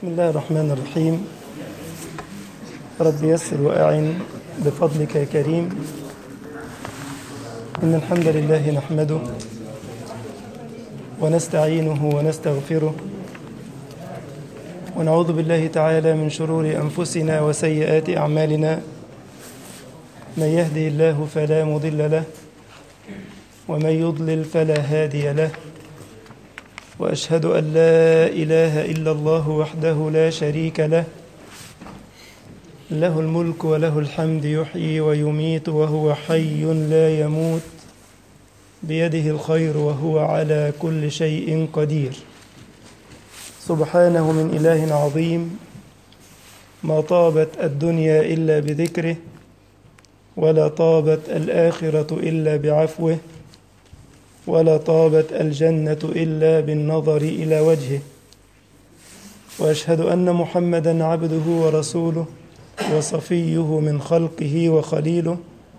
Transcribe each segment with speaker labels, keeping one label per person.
Speaker 1: بسم الله الرحمن الرحيم. رب يسر وأعن بفضلك يا كريم. إن الحمد لله نحمده ونستعينه ونستغفره ونعوذ بالله تعالى من شرور أنفسنا وسيئات أعمالنا. من يهدي الله فلا مضل له ومن يضلل فلا هادي له، وأشهد أن لا إله إلا الله وحده لا شريك له، له الملك وله الحمد، يحيي ويميت وهو حي لا يموت، بيده الخير وهو على كل شيء قدير. سبحانه من إله عظيم، ما طابت الدنيا إلا بذكره، ولا طابت الآخرة إلا بعفوه، ولا طابت الجنة إلا بالنظر إلى وجهه. وأشهد أن محمدًا عبده ورسوله وصفيه من خلقه وخليله،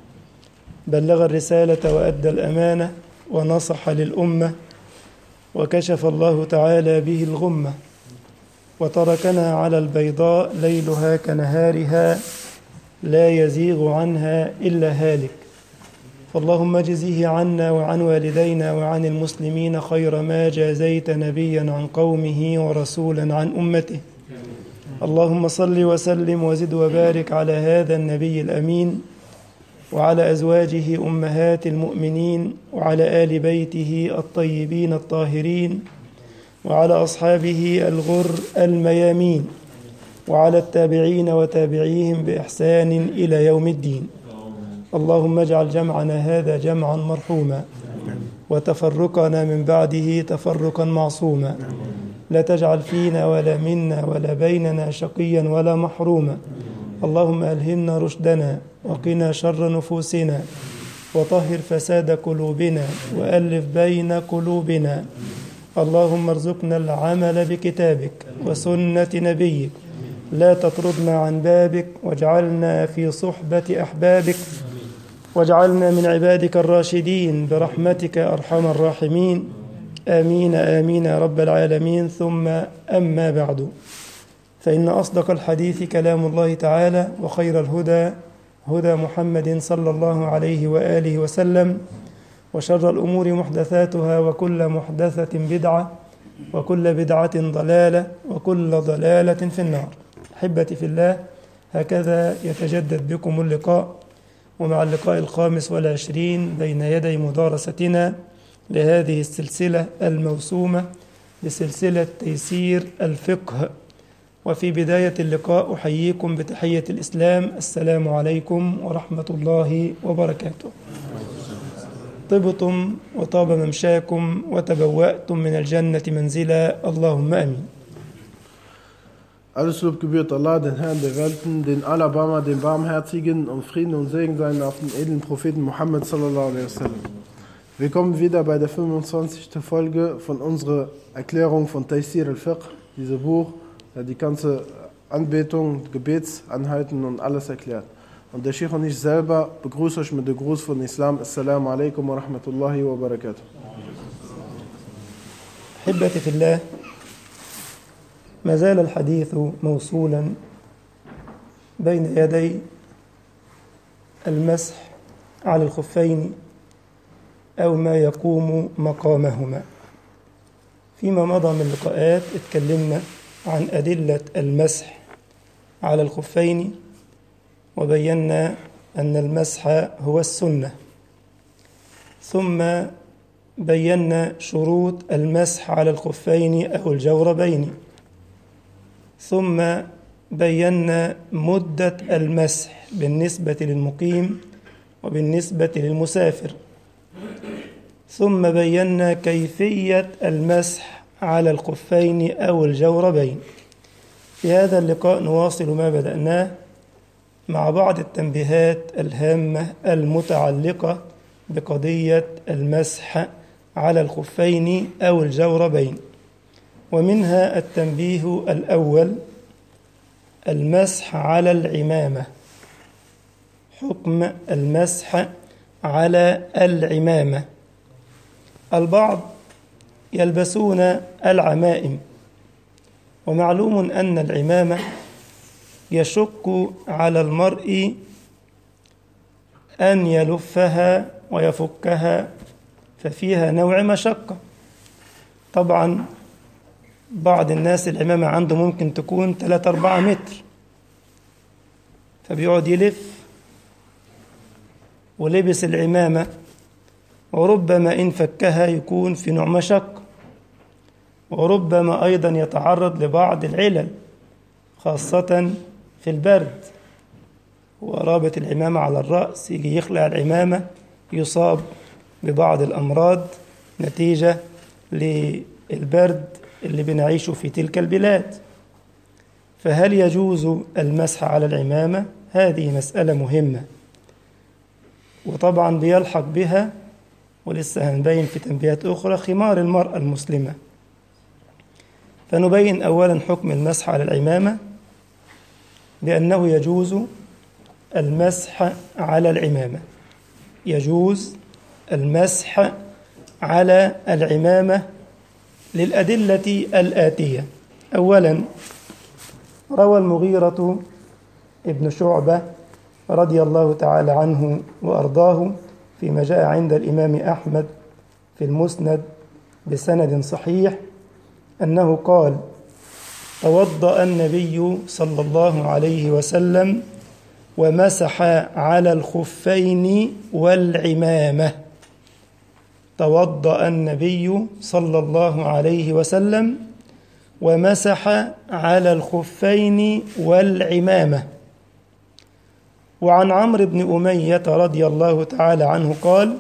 Speaker 1: بلغ الرسالة وأدى الأمانة ونصح للأمة، وكشف الله تعالى به الغمة، وتركنا على البيضاء ليلها كنهارها لا يزيغ عنها إلا هالك. فاللهم اجزه عنا وعن والدينا وعن المسلمين خير ما جازيت نبيا عن قومه ورسولا عن أمته. اللهم صل وسلم وزد وبارك على هذا النبي الأمين، وعلى أزواجه أمهات المؤمنين، وعلى آل بيته الطيبين الطاهرين، وعلى أصحابه الغر الميامين، وعلى التابعين وتابعيهم بإحسان إلى يوم الدين. اللهم اجعل جمعنا هذا جمعا مرحوما، وتفرقنا من بعده تفرقا معصوما، لا تجعل فينا ولا منا ولا بيننا شقيا ولا محروما. اللهم ألهمنا رشدنا وقنا شر نفوسنا، وطهر فساد قلوبنا، وألف بين قلوبنا. اللهم ارزقنا العمل بكتابك وسنة نبيك، لا تطردنا عن بابك، واجعلنا في صحبة أحبابك، واجعلنا من عبادك الراشدين برحمتك أرحم الراحمين. آمين آمين يا رب العالمين. ثم أما بعد، فإن أصدق الحديث كلام الله تعالى، وخير الهدى هدى محمد صلى الله عليه وآله وسلم، وشر الأمور محدثاتها، وكل محدثة بدعة، وكل بدعة ضلالة، وكل ضلالة في النار. أحبتي في الله، هكذا يتجدد بكم اللقاء، ومع اللقاء 25 بين يدي مدارستنا لهذه السلسلة الموسومة بسلسلة تيسير الفقه. وفي بداية اللقاء أحييكم بتحية الإسلام: السلام عليكم ورحمة الله وبركاته. طبتم وطاب ممشاكم وتبوأتم من الجنة منزلا، اللهم آمين.
Speaker 2: Alles Lob gebührt Allah, den Herrn der Welten, den Alabama, den Barmherzigen, und Frieden und Segen seien auf den edlen Propheten Muhammad sallallahu alaihi wasallam. Wir kommen wieder bei der 25. Folge von unserer Erklärung von Taysir al-Fiqh, dieses Buch, das die ganze Anbetung, Gebetsanhalten und alles erklärt. Und der Sheikh und ich selber begrüße euch mit dem Gruß von Islam. Assalamu alaikum wa rahmatullahi wa barakatuh.
Speaker 1: أحبتي في الله، ما زال الحديث موصولا بين يدي المسح على الخفين أو ما يقوم مقامهما. فيما مضى من لقاءات اتكلمنا عن أدلة المسح على الخفين، وبينا أن المسح هو السنة، ثم بينا شروط المسح على الخفين أو الجوربين، ثم بينا مدة المسح بالنسبة للمقيم وبالنسبة للمسافر، ثم بينا كيفية المسح على الخفين أو الجوربين. في هذا اللقاء نواصل ما بدأناه مع بعض التنبيهات الهامة المتعلقة بقضية المسح على الخفين أو الجوربين. ومنها التنبيه الأول: المسح على العمامة. حكم المسح على العمامة. البعض يلبسون العمائم ومعلوم أن العمامة يشق على المرء أن يلفها ويفكها، ففيها نوع مشقة. طبعا بعض الناس العمامة عنده ممكن تكون 3-4 متر، فبيقعد يلف ولبس العمامة، وربما إن فكها يكون في نوع مشقة، وربما أيضا يتعرض لبعض العلل خاصة في البرد، ورابط العمامة على الرأس يجي يخلع العمامة يصاب ببعض الأمراض نتيجة للبرد اللي بنعيشه في تلك البلاد. فهل يجوز المسح على العمامة؟ هذه مسألة مهمة، وطبعا بيلحق بها ولسه هنبين في تنبيهات أخرى خمار المرأة المسلمة. فنبين أولا حكم المسح على العمامة بأنه يجوز المسح على العمامة، يجوز المسح على العمامة للأدلة الآتية. أولا روى المغيرة ابن شعبة رضي الله تعالى عنه وأرضاه فيما جاء عند الإمام أحمد في المسند بسند صحيح أنه قال: توضأ النبي صلى الله عليه وسلم ومسح على الخفين والعمامة. توضأ النبي صلى الله عليه وسلم ومسح على الخفين والعمامة. وعن عمرو بن أمية رضي الله تعالى عنه قال: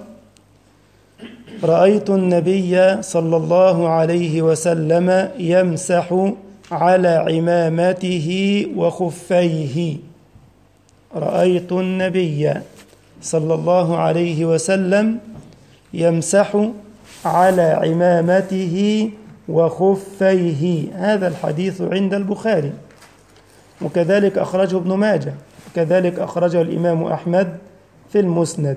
Speaker 1: رأيت النبي صلى الله عليه وسلم يمسح على عمامته وخفيه. رأيت النبي صلى الله عليه وسلم يمسح على عمامته وخفيه. هذا الحديث عند البخاري، وكذلك أخرجه ابن ماجه، وكذلك أخرجه الإمام أحمد في المسند.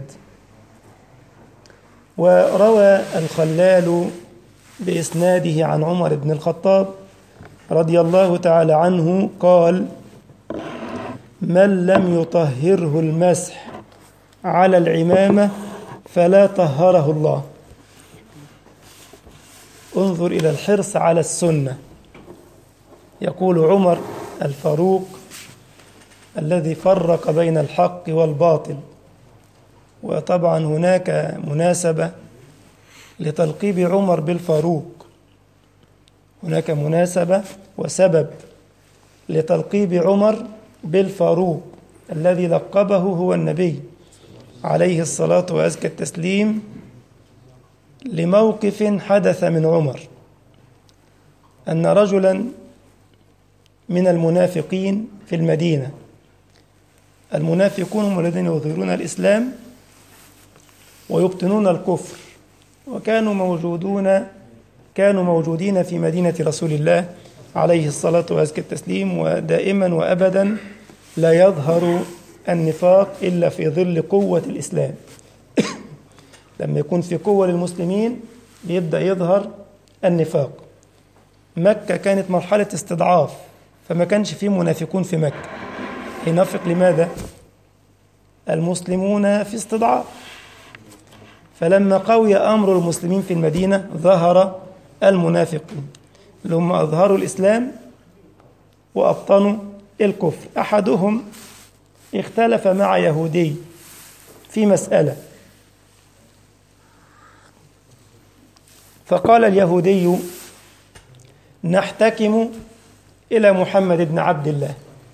Speaker 1: وروى الخلال بإسناده عن عمر بن الخطاب رضي الله تعالى عنه قال: من لم يطهره المسح على العمامة فلا طهره الله. انظر إلى الحرص على السنة. يقول عمر الفاروق الذي فرق بين الحق والباطل، وطبعا هناك مناسبة لتلقيب عمر بالفاروق، هناك مناسبة وسبب لتلقيب عمر بالفاروق الذي لقبه هو النبي عليه الصلاة وأزكى التسليم لموقف حدث من عمر، أن رجلا من المنافقين في المدينة، المنافقون هم الذين يظهرون الإسلام ويبطنون الكفر، وكانوا موجودين في مدينة رسول الله عليه الصلاة وأزكى التسليم، ودائما وأبدا لا يظهر النفاق إلا في ظل قوة الإسلام. لما يكون في قوة للمسلمين يبدأ يظهر النفاق. مكة كانت مرحلة استضعاف، فما كانش فيه منافقون في مكة. ينافق لماذا؟ المسلمون في استضعاف. فلما قوي أمر المسلمين في المدينة ظهر المنافقون اللي هم أظهروا الإسلام وأبطنوا الكفر. أحدهم اختلف مع يهودي في مسألة، فقال اليهودي: نحتكم إلى محمد بن عبد الله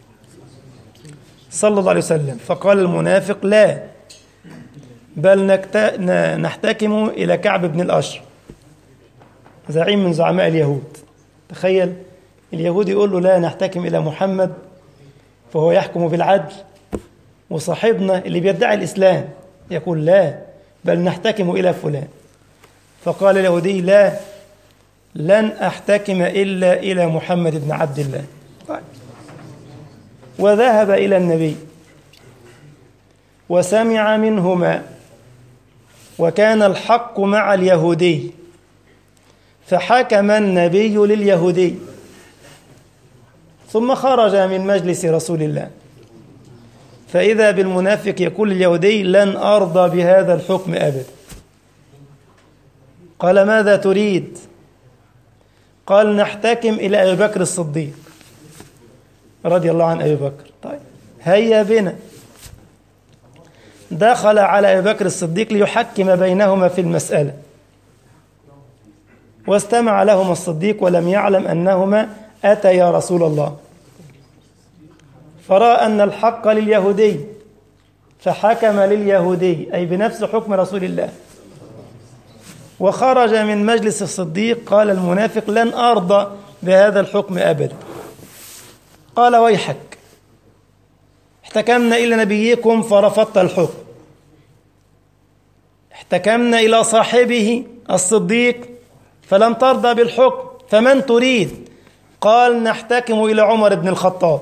Speaker 1: صلى الله عليه وسلم. فقال المنافق: لا، بل نحتكم إلى كعب بن الأشرف، زعيم من زعماء اليهود. تخيل، اليهود يقول له لا نحتكم إلى محمد، فهو يحكم بالعدل، وصاحبنا اللي بيدعي الإسلام يقول لا، بل نحتكم إلى فلان. فقال اليهودي: لا، لن أحتكم إلا إلى محمد بن عبد الله. وذهب إلى النبي وسمع منهما، وكان الحق مع اليهودي، فحكم النبي لليهودي ثم خرج من مجلس رسول الله، فإذا بالمنافق يقول لليهودي: لن أرضى بهذا الحكم أبدا. قال: ماذا تريد؟ قال: نحتكم إلى أبي بكر الصديق رضي الله عن أبي بكر. طيب هيا بنا. دخل على أبي بكر الصديق ليحكم بينهما في المسألة، واستمع لهما الصديق ولم يعلم أنهما أتيا رسول الله، فرأى أن الحق لليهودي فحكم لليهودي، أي بنفس حكم رسول الله. وخرج من مجلس الصديق. قال المنافق: لن أرضى بهذا الحكم أبدا. قال: ويحك، احتكمنا إلى نبيكم فرفضت الحكم، احتكمنا إلى صاحبه الصديق فلم ترضى بالحكم، فمن تريد؟ قال: نحتكم إلى عمر بن الخطاب.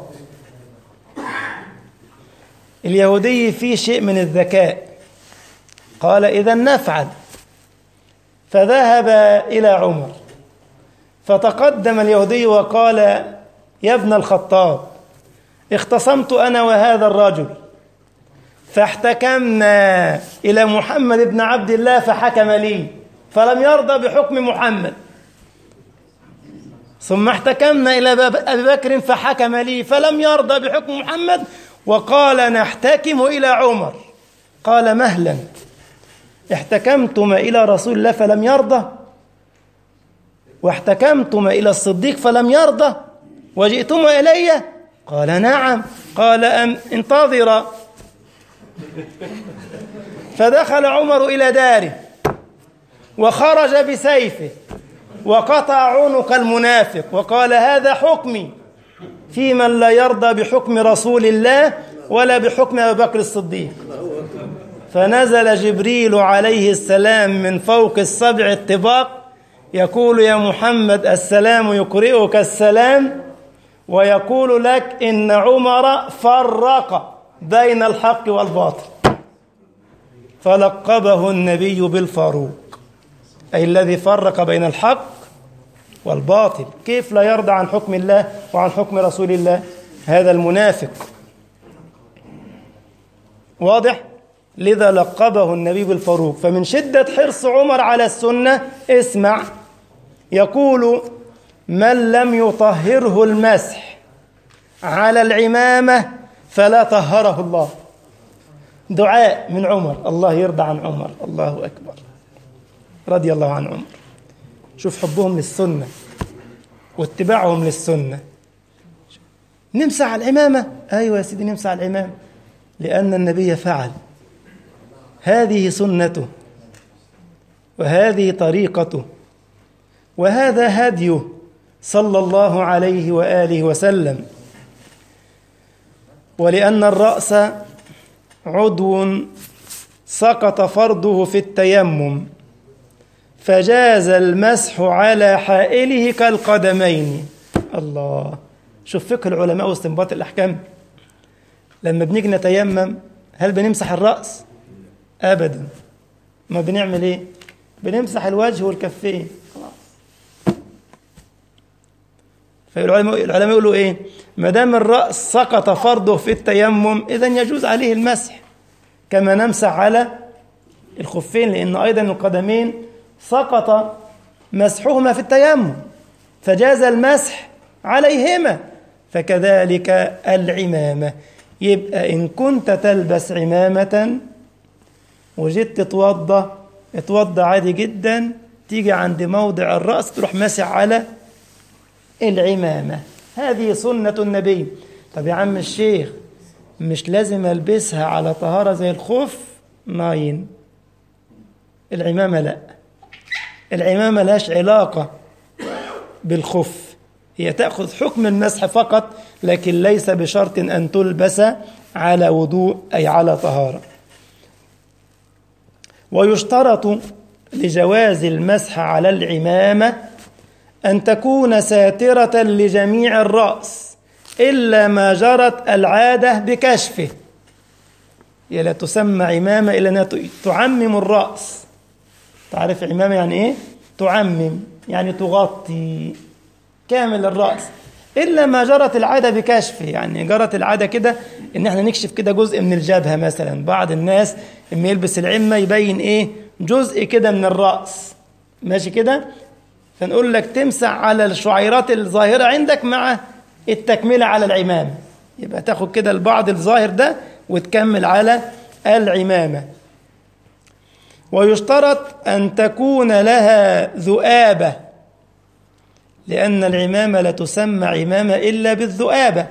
Speaker 1: اليهودي فيه شيء من الذكاء، قال: إذن نفعل. فذهب إلى عمر، فتقدم اليهودي وقال: يا ابن الخطاب، اختصمت أنا وهذا الرجل فاحتكمنا إلى محمد بن عبد الله فحكم لي فلم يرضى بحكم محمد، ثم احتكمنا إلى أبي بكر فحكم لي فلم يرضى بحكم محمد، وقال: نحتكم إلى عمر. قال: مهلا، احتكمتم إلى رسول الله فلم يرضى، واحتكمتم إلى الصديق فلم يرضى، وجئتم إلي؟ قال: نعم. قال: انتظر. فدخل عمر إلى داره وخرج بسيفه وقطع عنق المنافق وقال: هذا حكمي في من لا يرضى بحكم رسول الله ولا بحكم أبي بكر الصديق. فنزل جبريل عليه السلام من فوق السبع الطباق يقول: يا محمد، السلام يقرئك السلام، ويقول لك إن عمر فرق بين الحق والباطل. فلقبه النبي بالفاروق، أي الذي فرق بين الحق والباطل. كيف لا يرضى عن حكم الله وعن حكم رسول الله؟ هذا المنافق. واضح؟ لذا لقبه النبي بالفاروق. فمن شدة حرص عمر على السنة اسمع، يقول: من لم يطهره المسح على العمامة فلا طهره الله. دعاء من عمر، الله يرضى عن عمر. الله أكبر، رضي الله عن عمر. شوف حبهم للسنة واتباعهم للسنة. نمسح على العمامة؟ أيوة يا سيدي نمسح على العمامة، لأن النبي فعل، هذه سنته وهذه طريقته وهذا هديه صلى الله عليه وآله وسلم. ولأن الرأس عضو سقط فرضه في التيمم فجاز المسح على حائله كالقدمين. الله، شوف فقه العلماء واستنباط الأحكام. لما بنيجي نتيمم هل بنمسح الرأس؟ أبدا. ما بنعمل إيه؟ بنمسح الوجه والكفين. فالعلماء يقولوا إيه؟ ما دام الرأس سقط فرضه في التيمم إذن يجوز عليه المسح، كما نمسح على الخفين، لأن أيضا القدمين سقط مسحهما في التيمم فجاز المسح عليهما، فكذلك العمامة. يبقى إن كنت تلبس عمامة وجدت اتوضى عادي جدا، تيجي عند موضع الرأس تروح مسح على العمامة. هذه سنة النبي. طب يا عم الشيخ، مش لازم ألبسها على طهارة زي الخف؟ ناين. العمامة لا، العمامة لهاش علاقة بالخف، هي تأخذ حكم المسح فقط، لكن ليس بشرط أن تلبس على وضوء أي على طهارة. ويشترط لجواز المسح على العمامة أن تكون ساترة لجميع الرأس إلا ما جرت العادة بكشفه. هي لا تسمى عمامة إلا أنها تعمم الرأس. تعرف عمامة يعني إيه؟ تعمم، يعني تغطي كامل الرأس، إلا ما جرت العادة بكشفه، يعني جرت العادة كده إن احنا نكشف كده جزء من الجبهة مثلا. بعض الناس لما يلبس العمة يبين إيه جزء كده من الرأس، ماشي كده، فنقول لك تمسح على الشعيرات الظاهرة عندك مع التكملة على العمامة، يبقى تاخد كده البعض الظاهر ده وتكمل على العمامة. ويشترط أن تكون لها ذؤابة، لأن العمامة لا تسمى عمامة إلا بالذؤابة.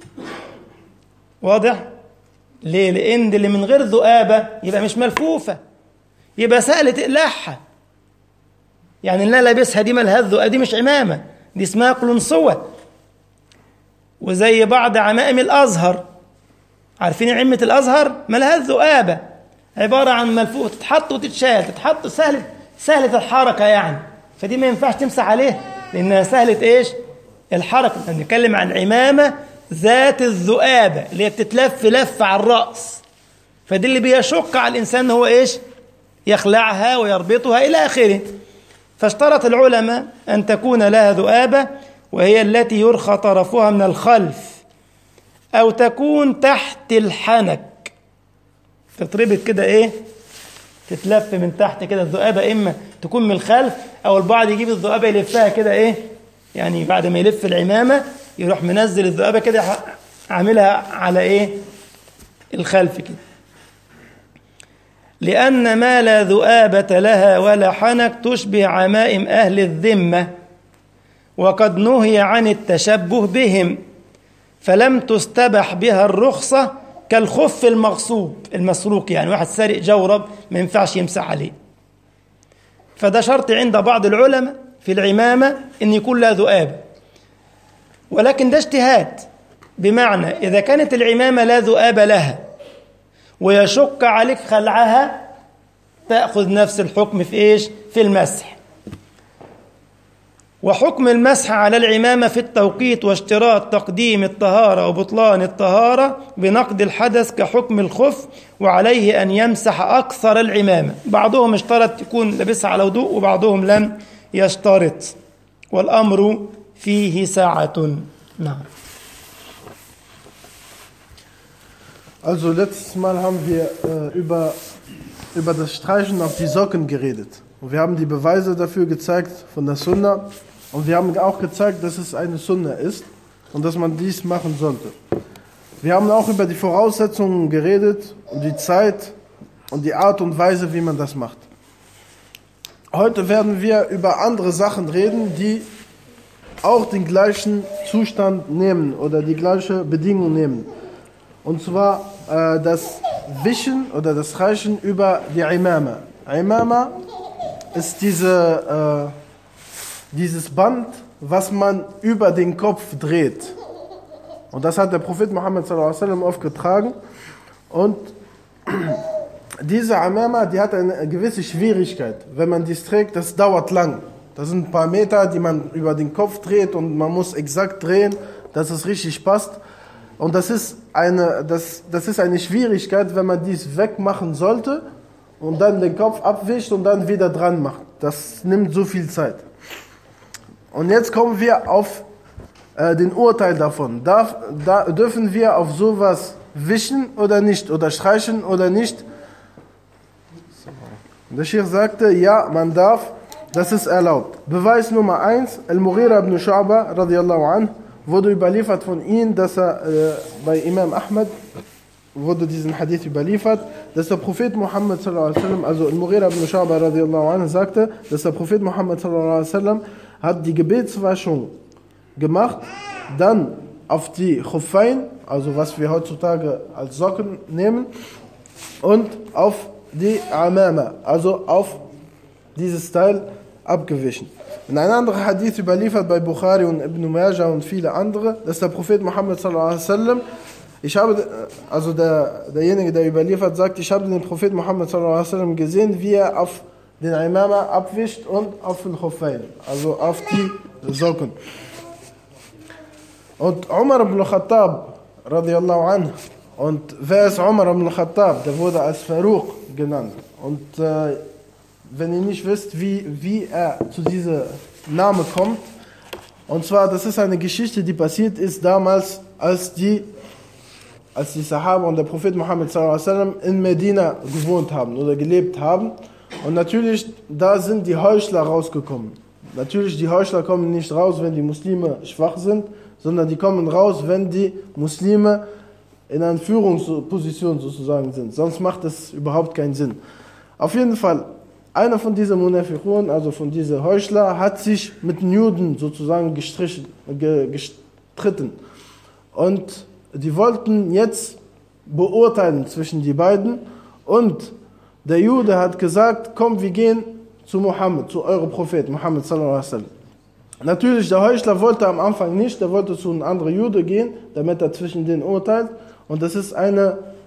Speaker 1: واضح؟ ليه؟ لأن اللي من غير ذؤابة يبقى مش ملفوفة، يبقى سهل تقلعها. يعني اللي أنا لابسها دي مالها الذؤابة، دي مش عمامة، دي اسمها قلنسوة. وزي بعض عمائم الأزهر، عارفين عمة الأزهر مالها الذؤابة، عبارة عن ملفوفة تتحط وتتشال، تتحط سهلة الحركة يعني، فدي ما ينفعش تمسح عليها لأنها سهلة إيش؟ الحركة. نتكلم عن عمامة ذات الذؤابة اللي هي بتتلف لف على الرأس، فدي اللي بيشق على الإنسان هو إيش؟ يخلعها ويربطها إلى آخره. فاشترط العلماء أن تكون لها ذؤابة، وهي التي يرخى طرفها من الخلف أو تكون تحت الحنك، تتربط كده إيه؟ تتلف من تحت كده الذؤابة، إما تكون من الخلف أو البعض يجيب الذؤابة يلفها كده إيه؟ يعني بعد ما يلف العمامة يروح منزل الذؤابة كده عاملها على إيه؟ الخلف كده. لأن ما لا ذؤابة لها ولا حنك تشبه عمائم أهل الذمة، وقد نهي عن التشبه بهم، فلم تستبح بها الرخصة كالخف المغصوب المسروق، يعني واحد سارق جورب ما ينفعش يمسح عليه. فده شرط عند بعض العلماء في العمامة إن يكون لها ذؤابة، ولكن ده اجتهاد، بمعنى إذا كانت العمامة لا ذؤابة لها ويشق عليك خلعها تأخذ نفس الحكم في إيش؟ في المسح. وحكم المسح على العمامة في التوقيت واشتراط تقديم الطهارة وبطلان الطهارة بنقد الحدث كحكم الخف، وعليه أن يمسح أكثر العمامة. بعضهم اشترط يكون لابسها على وضوء وبعضهم لم يشترط، والأمر فيه ساعة. نعم.
Speaker 2: Also letztes Mal haben wir über das Streichen auf die Socken geredet. Und wir haben die Beweise dafür gezeigt von der Sunna. Und wir haben auch gezeigt, dass es eine Sunna ist und dass man dies machen sollte. Wir haben auch über die Voraussetzungen geredet und die Zeit und die Art und Weise, wie man das macht. Heute werden wir über andere Sachen reden, die auch den gleichen Zustand nehmen oder die gleiche Bedingung nehmen. Und zwar das Wischen oder das Reichen über die Imama. Imama ist dieses Band, was man über den Kopf dreht. Und das hat der Prophet Muhammad sallallahu alaihi wasallam oft getragen. Und diese Imama, die hat eine gewisse Schwierigkeit. Wenn man dies trägt, das dauert lang. Das sind ein paar Meter, die man über den Kopf dreht und man muss exakt drehen, dass es richtig passt. Und das ist eine Schwierigkeit, wenn man dies wegmachen sollte und dann den Kopf abwischt und dann wieder dran macht. Das nimmt so viel Zeit. Und jetzt kommen wir auf den Urteil davon. Dürfen wir auf sowas wischen oder nicht? Oder streichen oder nicht? Der Sheikh sagte, ja, man darf, das ist erlaubt. Beweis Nummer 1, Al-Mughira ibn Shu'ba radiyallahu anhu, wurde überliefert von ihm, dass er bei Imam Ahmad wurde diesen Hadith überliefert, dass der Prophet Muhammad sallallahu alaihi wasallam, also Al-Mughira ibn Shu'ba radiyallahu anhu sagte, dass der Prophet Muhammad sallallahu alaihi wasallam hat die Gebetswaschung gemacht, dann auf die Khuffain, also was wir heutzutage als Socken nehmen, und auf die Amama, also auf dieses Teil abgewichen. In einem anderen Hadith überliefert bei Bukhari und Ibn Majah und viele andere, dass der Prophet Muhammad sallallahu alaihi wasallam, derjenige, der überliefert, sagt, ich habe den Prophet Muhammad sallallahu alaihi wasallam gesehen, wie er auf den Imama abwischt und auf den Khuffain, also auf die Socken. Und Umar ibn Khattab radiyallahu anhu, und wer ist Umar ibn Khattab? Der wurde als Faruq genannt. Und wenn ihr nicht wisst, wie er zu diesem Namen kommt, Und zwar, das ist eine Geschichte, die passiert ist damals, als die Sahaba und der Prophet Muhammad sallam in Medina gewohnt haben oder gelebt haben. Und natürlich, da sind die Heuchler rausgekommen. Natürlich, die Heuchler kommen nicht raus, wenn die Muslime schwach sind, sondern die kommen raus, wenn die Muslime in einer Führungsposition sozusagen sind. Sonst macht das überhaupt keinen Sinn. Auf jeden Fall, einer von diesen Munafiqun, also von diesen Heuchler, hat sich mit den Juden sozusagen gestritten. Und die wollten jetzt beurteilen zwischen die beiden. Und der Jude hat gesagt, komm, wir gehen zu Muhammad, zu eurem Prophet, Muhammad sallallahu alaihi wasallam. Natürlich, der Heuchler wollte am Anfang nicht, der wollte zu einem anderen Jude gehen, damit er zwischen denen urteilt. Und das ist ein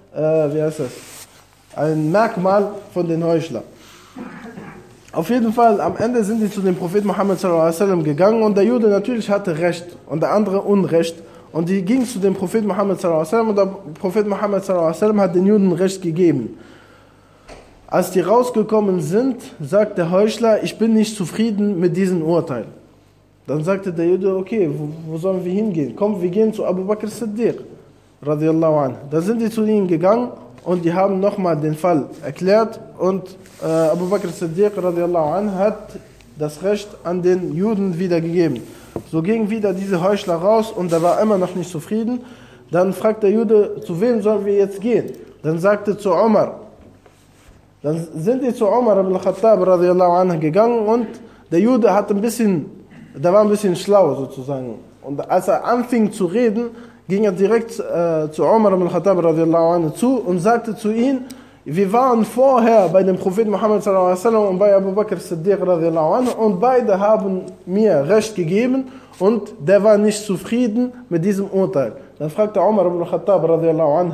Speaker 2: Merkmal von den Heuchlern. Auf jeden Fall, am Ende sind die zu dem Prophet Muhammad sallallahu alaihi wasallam gegangen und der Jude natürlich hatte Recht und der andere Unrecht. Und die gingen zu dem Prophet Muhammad sallallahu alaihi wasallam und der Prophet Muhammad sallallahu alaihi wasallam hat den Juden Recht gegeben. Als die rausgekommen sind, sagt der Heuchler, ich bin nicht zufrieden mit diesem Urteil. Dann sagte der Jude, okay, wo sollen wir hingehen? Komm, wir gehen zu Abu Bakr Siddiq, radiyallahu anhu. Da sind die zu ihnen gegangen und die haben nochmal den Fall erklärt und Abu Bakr Siddiq, radiyallahu anhu, hat das Recht an den Juden wiedergegeben. So ging wieder diese Heuchler raus und er war immer noch nicht zufrieden. Dann fragt der Jude, zu wem sollen wir jetzt gehen? Dann sagte zu Umar. Dann sind die zu Umar ibn Khattab radiyallahu anhu gegangen und der Jude war ein bisschen schlau sozusagen. Und als er anfing zu reden, ging er direkt zu Umar ibn Khattab radiyallahu anhu zu und sagte zu ihm, wir waren vorher bei dem Propheten Muhammad sallallahu alaihi wasallam und bei Abu Bakr Siddiq radiyallahu anhu und beide haben mir Recht gegeben und der war nicht zufrieden mit diesem Urteil. Dann fragte Umar ibn Khattab radiyallahu anhu,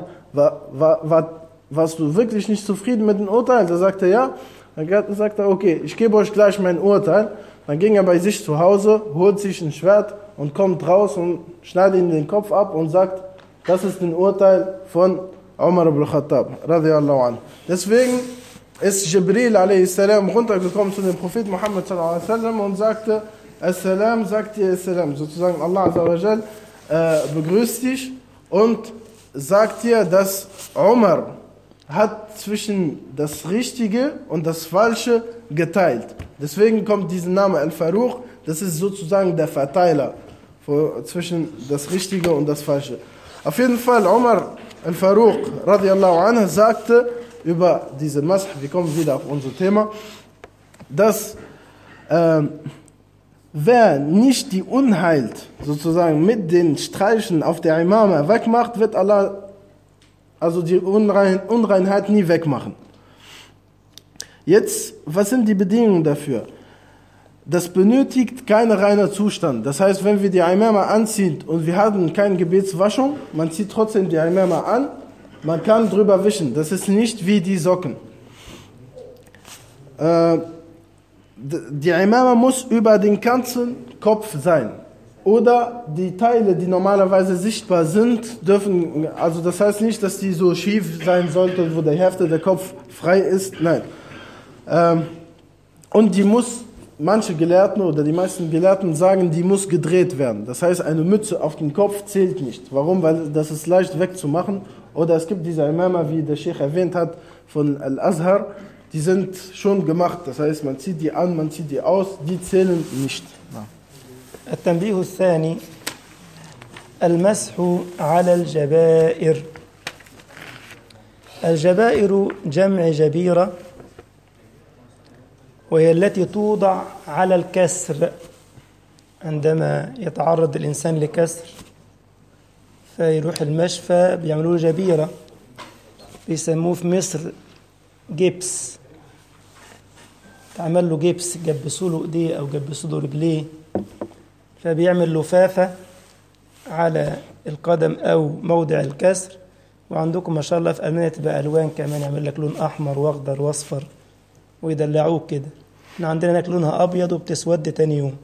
Speaker 2: warst du wirklich nicht zufrieden mit dem Urteil? Da sagte er ja. Dann sagte er, okay, ich gebe euch gleich mein Urteil. Dann ging er bei sich zu Hause, holt sich ein Schwert und kommt raus und schneidet ihm den Kopf ab und sagt, das ist ein Urteil von Umar ibn Khattab, radiyallahu anhu. Deswegen ist Jibril a.s. runtergekommen zu dem Propheten Muhammad sallallahu alaihi wasallam und sagte, As-Salam, sagt dir As-Salam. Sozusagen Allah azza wa jal begrüßt dich und sagt dir, dass Umar hat zwischen das Richtige und das Falsche geteilt. Deswegen kommt dieser Name Al-Faruq, das ist sozusagen der Verteiler zwischen das Richtige und das Falsche. Auf jeden Fall, Umar Al-Faruq radiyallahu anhu sagte über diese Masah, wir kommen wieder auf unser Thema, dass wer nicht die Unheil sozusagen mit den Streichen auf der Imama wegmacht, wird Allah also die Unreinheit nie wegmachen. Jetzt, was sind die Bedingungen dafür? Das benötigt keinen reiner Zustand. Das heißt, wenn wir die Imama anziehen und wir haben keine Gebetswaschung, man zieht trotzdem die Imama an, man kann drüber wischen. Das ist nicht wie die Socken. Die Imama muss über den ganzen Kopf sein. Oder die Teile, die normalerweise sichtbar sind, dürfen, also das heißt nicht, dass die so schief sein sollten, wo der Hälfte der Kopf frei ist, nein. Und die muss, manche Gelehrten oder die meisten Gelehrten sagen, die muss gedreht werden. Das heißt, eine Mütze auf den Kopf zählt nicht. Warum? Weil das ist leicht wegzumachen. Oder es gibt diese Imama, wie der Sheikh erwähnt hat, von Al-Azhar, die sind schon gemacht. Das heißt, man zieht die an, man zieht die aus, die zählen nicht.
Speaker 1: التنبيه الثاني المسح على الجبائر. الجبائر جمع جبيرة وهي التي توضع على الكسر عندما يتعرض الإنسان لكسر فيروح المشفى بيعملوا جبيرة بيسموه في مصر جبس. تعمل له جبس، جبسوا له ايديه او جبسوا له رجليه، فبيعمل لفافة على القدم أو موضع الكسر. وعندكم ما شاء الله في ألمانيا تبقى ألوان كمان، يعمل لك لون أحمر وأخضر وأصفر ويدلعوك كده. احنا عندنا هناك لونها أبيض وبتسود تاني يوم.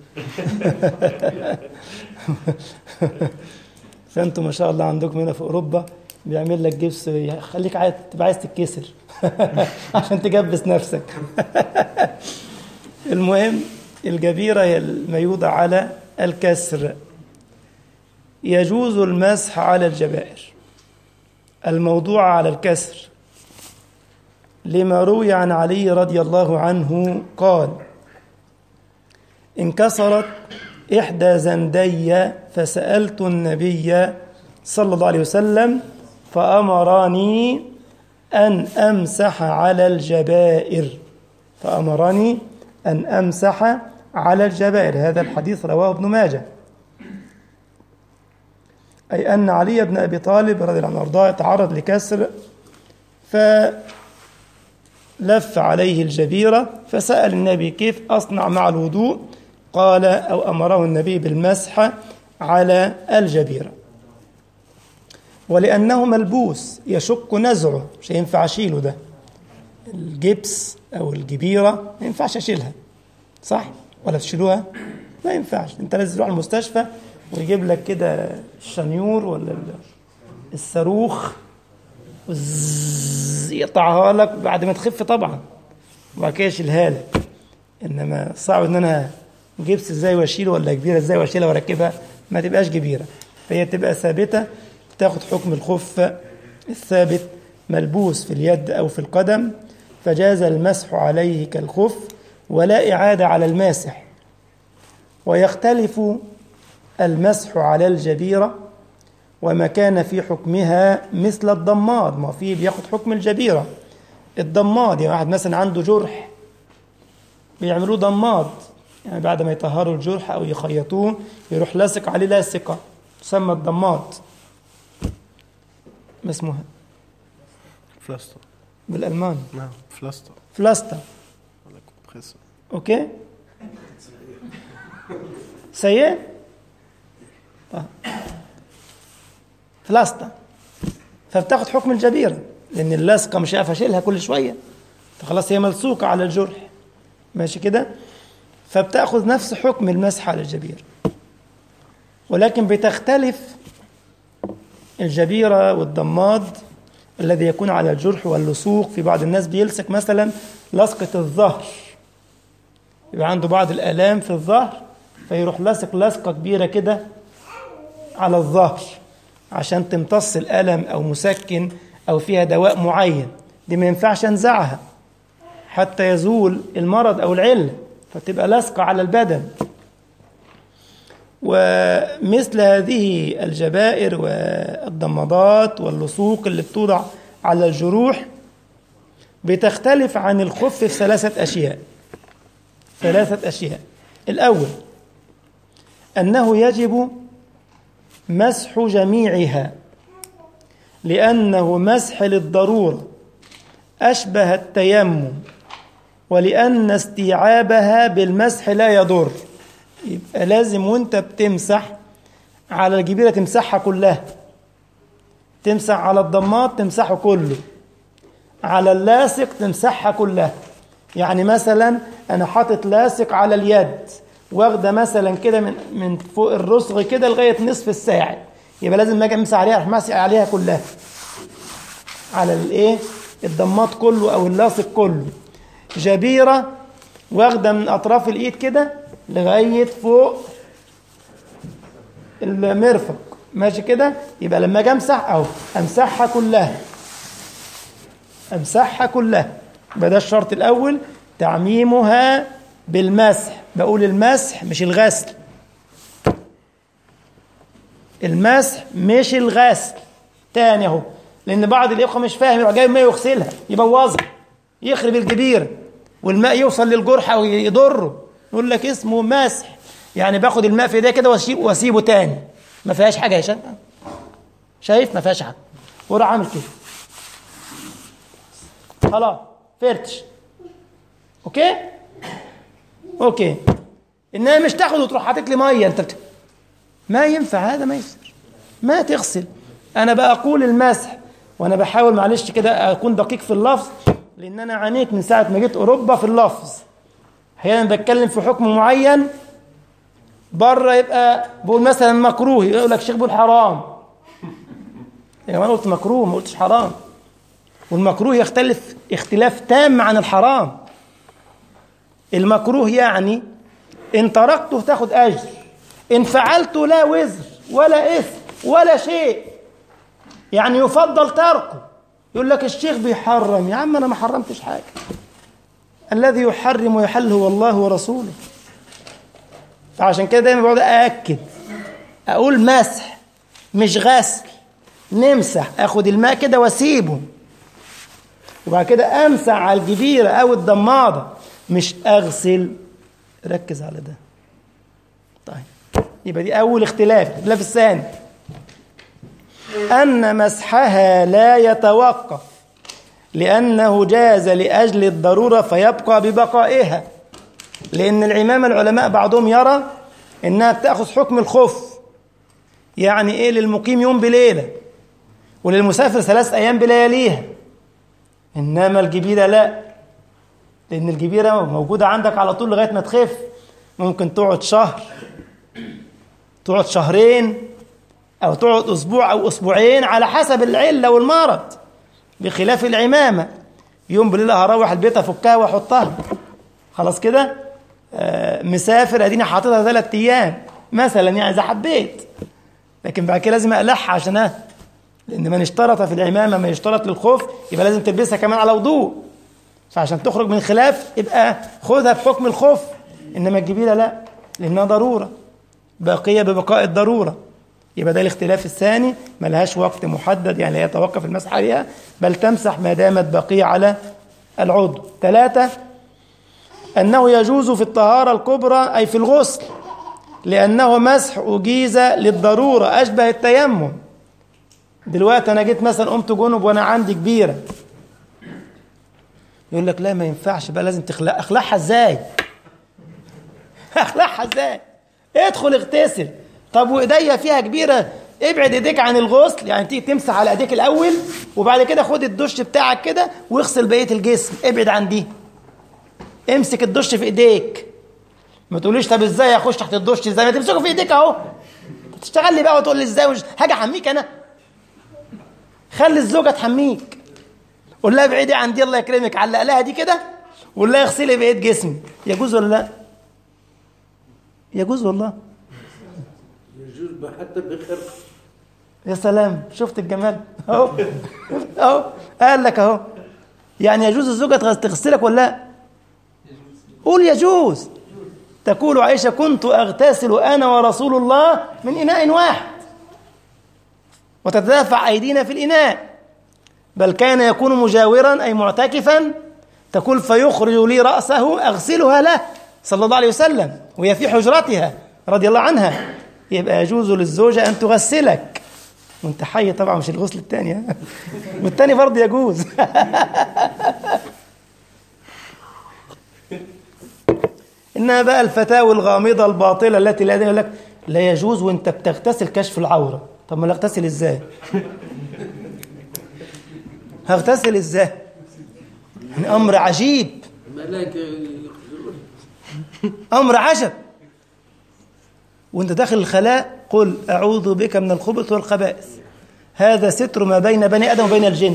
Speaker 1: فأنتم ما شاء الله عندكم هنا في أوروبا بيعمل لك جبس يخليك تبقى عايز تتكسر عشان تجبس نفسك. المهم الجبيرة هي ما يوضع على الكسر يجوز المسح على الجبائر الموضوع على الكسر لما روي عن علي رضي الله عنه قال: انكسرت إحدى زندي فسألت النبي صلى الله عليه وسلم فأمرني أن أمسح على الجبائر على الجبائر. هذا الحديث رواه ابن ماجه. أي أن علي بن أبي طالب رضي الله عنه وارضاه تعرض لكسر فلف عليه الجبيرة فسأل النبي كيف أصنع مع الوضوء؟ قال أو أمره النبي بالمسح على الجبيرة، ولأنه ملبوس يشق نزعه، مش هينفع أشيله، ده الجبس أو الجبيرة ما ينفعش أشيلها، صح؟ ولا تشيلوها؟ ما ينفعش. أنت لازم تروح المستشفى ويجيب لك كده الشنيور ولا الصاروخ يقطعها لك بعد ما تخف طبعا وبعد كده يشيلها لك. إنما صعب إن أنا جبس ازاي واشيله ولا كبيره ازاي واشيلها واركبها، ما تبقاش كبيره، فهي تبقى ثابته تاخد حكم الخف الثابت ملبوس في اليد او في القدم، فجاز المسح عليه كالخف ولا اعاده على الماسح. ويختلف المسح على الجبيره وما كان في حكمها مثل الضماد، ما فيه بياخد حكم الجبيره. الضماد يعني واحد مثلا عنده جرح بيعملوه ضماد، يعني بعد ما يطهروا الجرح أو يخيطوه يروح لاصق عليه لاصقة تسمى الضماد. ما اسمها؟
Speaker 2: فلاستر
Speaker 1: بالألماني.
Speaker 2: نعم
Speaker 1: فلاستر. أوكي. سيء فلاستر، فبتاخد حكم الجبيرة لأن اللاصقة مش عارف أشيلها كل شوية، فخلاص هي ملصوقة على الجرح، ماشي كده، فبتأخذ نفس حكم المسح على الجبيرة. ولكن بتختلف الجبيرة والضماد الذي يكون على الجرح واللصوق. في بعض الناس بيلصق مثلا لصقة الظهر، يبقى عنده بعض الآلام في الظهر فيروح لصق لصقة كبيرة كده على الظهر عشان تمتص الألم أو مسكن أو فيها دواء معين، دي ما ينفعش أنزعها حتى يزول المرض أو العلة، فتبقى لاصقة على البدن. ومثل هذه الجبائر والضمادات واللصوق اللي بتوضع على الجروح بتختلف عن الخف في ثلاثة أشياء. الأول أنه يجب مسح جميعها لأنه مسح للضرورة أشبه التيمم، ولأن استيعابها بالمسح لا يضر. يبقى لازم وانت بتمسح على الجبيرة تمسحها كلها، تمسح على الضماد تمسحه كله، على اللاصق تمسحها كلها. يعني مثلا أنا حاطط لاصق على اليد واخده مثلا كده من فوق الرسغ كده لغاية نصف الساعد، يبقى لازم ما اجي امسح عليها امسح عليها كلها، على الايه الضماد كله او اللاصق كله. جبيرة واخده من اطراف الايد كده لغايه فوق المرفق، ماشي كده، يبقى لما اجي امسح اهو امسحها كلها. يبقى ده الشرط الاول، تعميمها بالمسح. بقول المسح مش الغسل، المسح مش الغسل. تاني اهو، لان بعض الاخوه مش فاهم، يروح جايب ماء يغسلها يبوظها يخرب الجبيره والماء يوصل للجرح او يضره، يقول لك اسمه مسح، يعني باخد الماء في ايديا كده واسيبه تاني، ما فيهاش حاجه يا شايف ما فيهاش حاجه، وراح عامل كده خلاص فرتش. اوكي انها مش تاخد وتروح حاطط لي ميه، انت ما ينفع، هذا ما يصير، ما تغسل. انا بقى اقول المسح وانا بحاول معلش كده اكون دقيق في اللفظ، لان انا عانيت من ساعه ما جيت اوروبا في اللفظ، احيانا بتكلم في حكم معين بره يبقى بقول مثلا مكروه، يقول لك شيخ بقول حرام، يا جماعه قلت مكروه ما قلتش حرام، والمكروه يختلف اختلاف تام عن الحرام. المكروه يعني ان تركته تاخد اجر، إن فعلت لا وزر ولا إثم ولا شيء، يعني يفضل تركه. يقول لك الشيخ بيحرم، يا عم أنا ما حرمتش حاجة، الذي يحرم ويحل هو الله ورسوله. فعشان كده دايما بقعد أأكد، أقول مسح مش غسل. نمسح، أخد الماء كده وأسيبه، وبعد كده أمسح على الجبيرة أو الضمادة، مش أغسل. ركز على ده. طيب، يبقى دي أول اختلاف. الاختلاف الثاني أن مسحها لا يتوقف لأنه جاز لأجل الضرورة فيبقى ببقائها، لأن العمامة العلماء بعضهم يرى إنها بتأخذ حكم الخف، يعني إيه؟ للمقيم يوم بليلة، وللمسافر 3 أيام بلياليها. إنما الجبيرة لا، لأن الجبيرة موجودة عندك على طول لغاية ما تخف. ممكن تقعد شهر، تقعد شهرين، أو تقعد أسبوع أو أسبوعين على حسب العلة والمرض، بخلاف العمامة يوم بليلة هروح البيت أفكها وأحطها خلاص كده. مسافر أديني حاططها 3 أيام مثلا، يعني إذا حبيت، لكن بعد كده لازم أقلعها عشان لأن من اشترط في العمامة ما يشترط للخوف، يبقى لازم تلبسها كمان على وضوء. فعشان تخرج من خلاف يبقى خذها بحكم الخوف. إنما الجبيرة لا، لأنها ضرورة باقية ببقاء الضرورة. يبقى ده الاختلاف الثاني، ملهاش وقت محدد، يعني لا يتوقف المسح عليها، بل تمسح ما دامت باقية على العضو. 3 أنه يجوز في الطهارة الكبرى أي في الغسل، لأنه مسح أجيز للضرورة أشبه التيمم. دلوقتي أنا جيت مثلا قمت جنب وأنا عندي كبيرة، يقول لك لا ما ينفعش بقى، لازم أخلعها إزاي؟ أخلعها إزاي؟ ادخل اغتسل. طب وإيديا فيها كبيرة، ابعد ايديك عن الغسل، يعني تيجي تمسح على ايديك الأول وبعد كده خد الدش بتاعك كده واغسل بقية الجسم، ابعد عن دي، امسك الدش في ايديك. ما تقوليش طب ازاي اخش تحت الدش؟ ازاي؟ ما تمسكه في ايديك اهو. تشتغل لي بقى وتقول لي ازاي؟ حاجه احميك انا؟ خلي الزوجه تحميك، قول لها ابعدي عن دي الله يكرمك، علق لها دي كده وقول لها اغسلي بقيه جسمي. يجوز ولا لا؟ يجوز والله،
Speaker 3: يجوز حتى بخرق.
Speaker 1: يا سلام، شفت الجمال اهو. اهو قال لك اهو، يعني يجوز الزوجه تغسلك ولا لا؟ قول يجوز. تقول عائشة كنت أغتسل أنا ورسول الله من إناء واحد وتتدافع أيدينا في الإناء، بل كان يكون مجاورا أي معتكفا، تقول فيخرج لي رأسه أغسلها له صلى الله عليه وسلم وهي في حجرتها رضي الله عنها. يبقى يجوز للزوجة أن تغسلك وانت حي طبعا، مش الغسل الثاني والثاني برضه يجوز. إنها بقى الفتاوى الغامضة الباطلة التي لا يقول لك لا يجوز وانت بتغتسل كشف العورة. طب ما اغتسل ازاي؟ هغتسل ازاي؟ يعني أمر عجيب، أمر عجب. وانت داخل الخلاء قل أعوذ بك من الخبث والخبائث، هذا ستر ما بين بني آدم وبين الجن.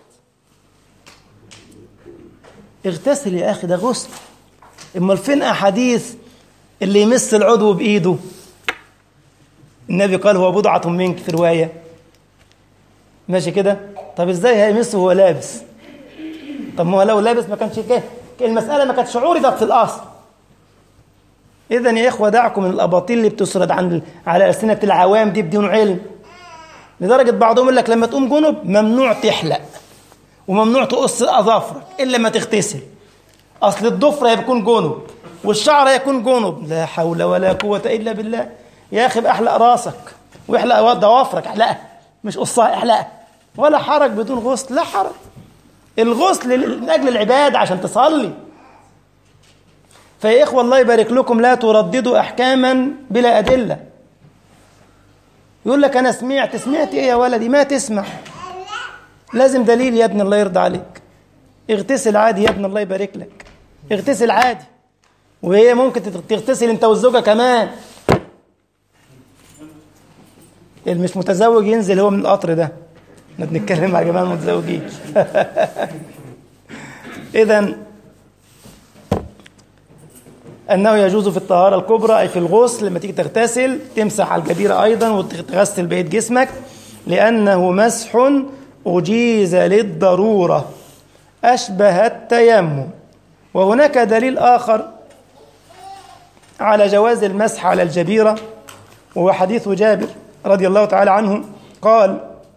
Speaker 1: اغتسل يا أخي، ده غسل. امال فين احاديث اللي يمس العضو بايده؟ النبي قال هو بضعة منك في رواية، ماشي كده. طب ازاي هيمسه وهو لابس؟ طب ما هو لو لابس ما كانش كده، المسألة ما كانتش عرضت في الأصل. إذن يا إخوة دعكم من الأباطيل اللي بتسرد على ألسنة العوام دي بدون علم، لدرجة بعضهم يقول لك لما تقوم جنب ممنوع تحلق وممنوع تقص أظافرك إلا ما تغتسل، أصل الضفر يكون جنب والشعر يكون جنب. لا حول ولا قوة إلا بالله. يا أخي بأحلق راسك واحلق ضوافرك، احلقها مش قصها، احلقها، ولا حرج بدون غسل، لا حرج. الغسل من أجل العبادة عشان تصلي. فيا إخوة الله يبارك لكم لا ترددوا أحكاما بلا أدلة. يقول لك أنا سمعت إيه يا ولدي؟ ما تسمع، لازم دليل يا ابني الله يرضى عليك. اغتسل عادي يا ابني الله يبارك لك، اغتسل عادي، وهي ممكن تغتسل انت والزوجة كمان. اللي مش متزوج ينزل هو من القطر ده، احنا بنتكلم على جماعة المتزوجين. إذن أنه يجوز في الطهارة الكبرى أي في الغسل لما تيجي تغتسل تمسح على الجبيرة أيضا وتغسل بقية جسمك، لأنه مسح أجيز للضرورة أشبه التيمم. وهناك دليل آخر على جواز المسح على الجبيرة، وهو حديث جابر رضي الله تعالى عنه قال: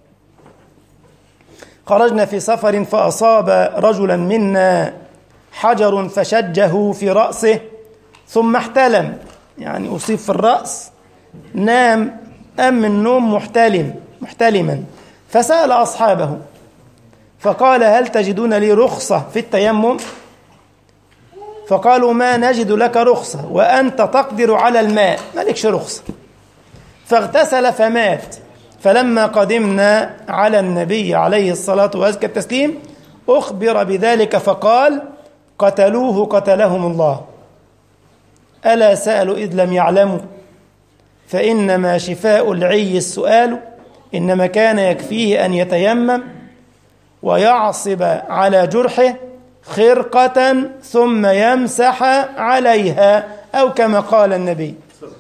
Speaker 1: خرجنا في سفر فأصاب رجلا منا حجر فشجه في رأسه ثم احتلم، يعني أصيب في الرأس، نام، من النوم محتلما، فسأل أصحابه فقال: هل تجدون لي رخصة في التيمم؟ فقالوا: ما نجد لك رخصة وأنت تقدر على الماء، ما لكش رخصة. فاغتسل فمات. فلما قدمنا على النبي عليه الصلاة وأزكى التسليم أخبر بذلك فقال: قتلوه قتلهم الله، ألا سألوا إذ لم يعلموا، فإنما شفاء العي السؤال، إنما كان يكفيه أن يتيمم ويعصب على جرحه خرقة ثم يمسح عليها، أو كما قال النبي.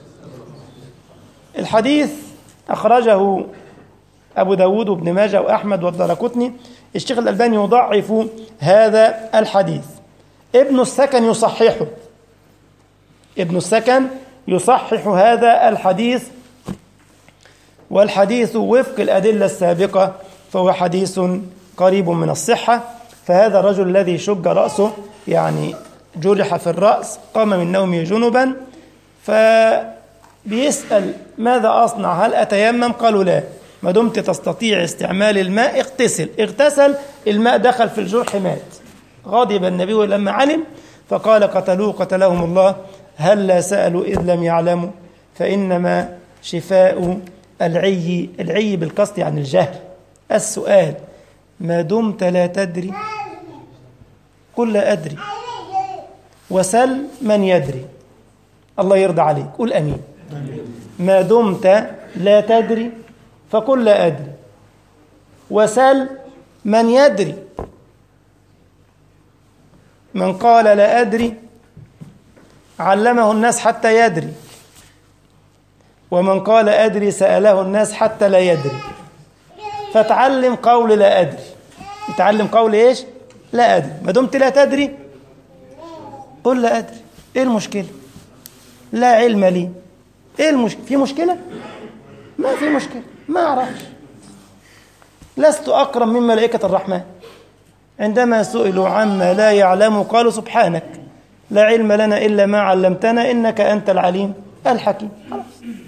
Speaker 1: الحديث أخرجه أبو داود وابن ماجه وأحمد والدارقطني. الشيخ الألباني يضعف هذا الحديث. ابن السكن يصحح هذا الحديث، والحديث وفق الأدلة السابقة فهو حديث قريب من الصحة. فهذا الرجل الذي شج رأسه، يعني جرح في الرأس، قام من نومه جنبا، فبيسأل: ماذا أصنع؟ هل أتيمم؟ قالوا: لا، ما دمت تستطيع استعمال الماء اغتسل، الماء دخل في الجرح مات. غضب النبي لما علم فقال: قتلوه قتلهم الله، هل لا سألوا إذ لم يعلموا، فإنما شفاء العي بالقصد عن الجهل السؤال. ما دمت لا تدري قل لا أدري، وسل من يدري. الله يرضى عليك، قل أمين. ما دمت لا تدري فقل لا أدري، وسل من يدري. من قال لا أدري علمه الناس حتى يدري، ومن قال أدري سأله الناس حتى لا يدري. فتعلم قول لا أدري، تعلم قول إيش؟ لا أدري. ما دمت لا تدري قل لا أدري. إيه المشكلة؟ لا علم لي. إيه المشكلة؟ في مشكلة؟ ما في مشكلة، ما أعرفش. لست أكرم من ملائكة الرحمن. عندما سئلوا عما لا يعلموا قالوا: سبحانك لا علم لنا إلا ما علمتنا إنك أنت العليم الحكيم. خلاص.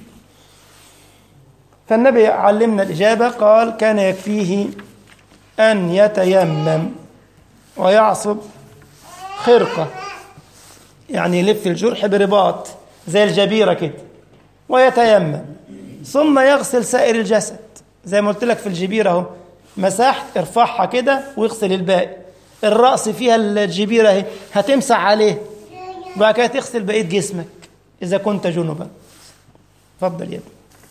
Speaker 1: فالنبي علمنا الإجابة، قال: كان يكفيه أن يتيمم ويعصب خرقة، يعني يلف الجرح برباط زي الجبيرة كده، ويتيمم ثم يغسل سائر الجسد. زي ما قلت لك في الجبيرة اهو، مسحت ارفعها كده واغسل الباقي. الرأس فيها الجبيرة اهي، هتمسح عليه وبعد كده تغسل بقية جسمك إذا كنت جنبا. اتفضل يا ابني.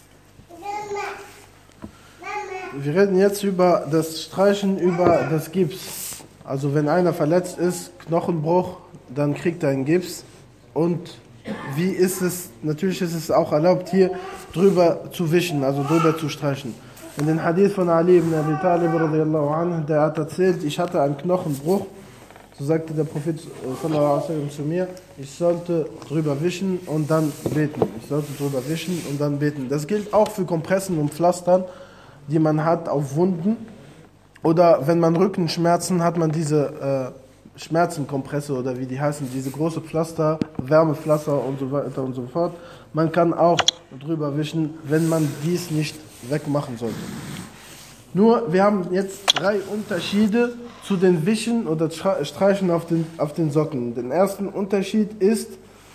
Speaker 2: Wir reden jetzt über das Streichen über das Gips. Also wenn einer verletzt ist, Knochenbruch, dann kriegt er einen Gips. Und wie ist es, natürlich ist es auch erlaubt, hier drüber zu wischen, also drüber zu streichen. In den Hadith von Ali ibn Abi Talib radiyallahu anhu, der hat erzählt, ich hatte einen Knochenbruch. So sagte der Prophet sallallahu alaihi wasallam zu mir, ich sollte drüber wischen und dann beten. Ich sollte drüber wischen und dann beten. Das gilt auch für Kompressen und Pflastern, die man hat auf Wunden. Oder wenn man Rückenschmerzen hat, man diese Schmerzenkompresse oder wie die heißen, diese große Pflaster, Wärmepflaster und so weiter und so fort. Man kann auch drüber wischen, wenn man dies nicht wegmachen sollte. Nur, wir haben jetzt 3 Unterschiede zu den Wischen oder Streichen auf den Socken. Den ersten Unterschied ist,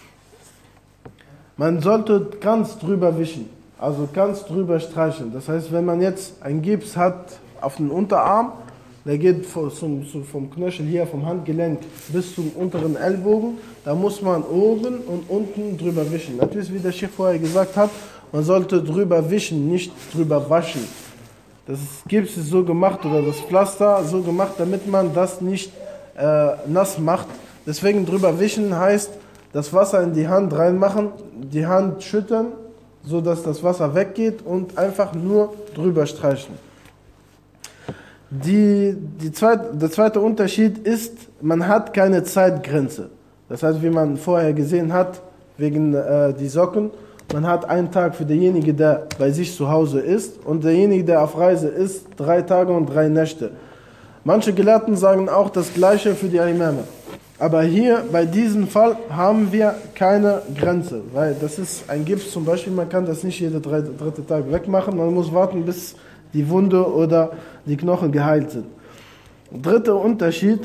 Speaker 2: man sollte ganz drüber wischen, also ganz drüber streichen. Das heißt, wenn man jetzt einen Gips hat auf den Unterarm, der geht vom Knöchel hier, vom Handgelenk bis zum unteren Ellbogen, da muss man oben und unten drüber wischen. Natürlich, wie der Sheikh vorher gesagt hat, man sollte drüber wischen, nicht drüber waschen. Das Gips ist so gemacht oder das Pflaster so gemacht, damit man das nicht nass macht. Deswegen drüber wischen heißt, das Wasser in die Hand reinmachen, die Hand schüttern, sodass das Wasser weggeht und einfach nur drüber streichen. Der zweite Unterschied ist, man hat keine Zeitgrenze. Das heißt, wie man vorher gesehen hat, wegen die Socken, man hat einen Tag für denjenigen, der bei sich zu Hause ist, und derjenige, der auf Reise ist, 3 Tage und 3 Nächte. Manche Gelehrten sagen auch das Gleiche für die Imame. Aber hier, bei diesem Fall, haben wir keine Grenze, weil das ist ein Gips zum Beispiel, man kann das nicht jeden dritten Tag wegmachen, man muss warten, bis die Wunde oder die Knochen geheilt sind. Dritter Unterschied,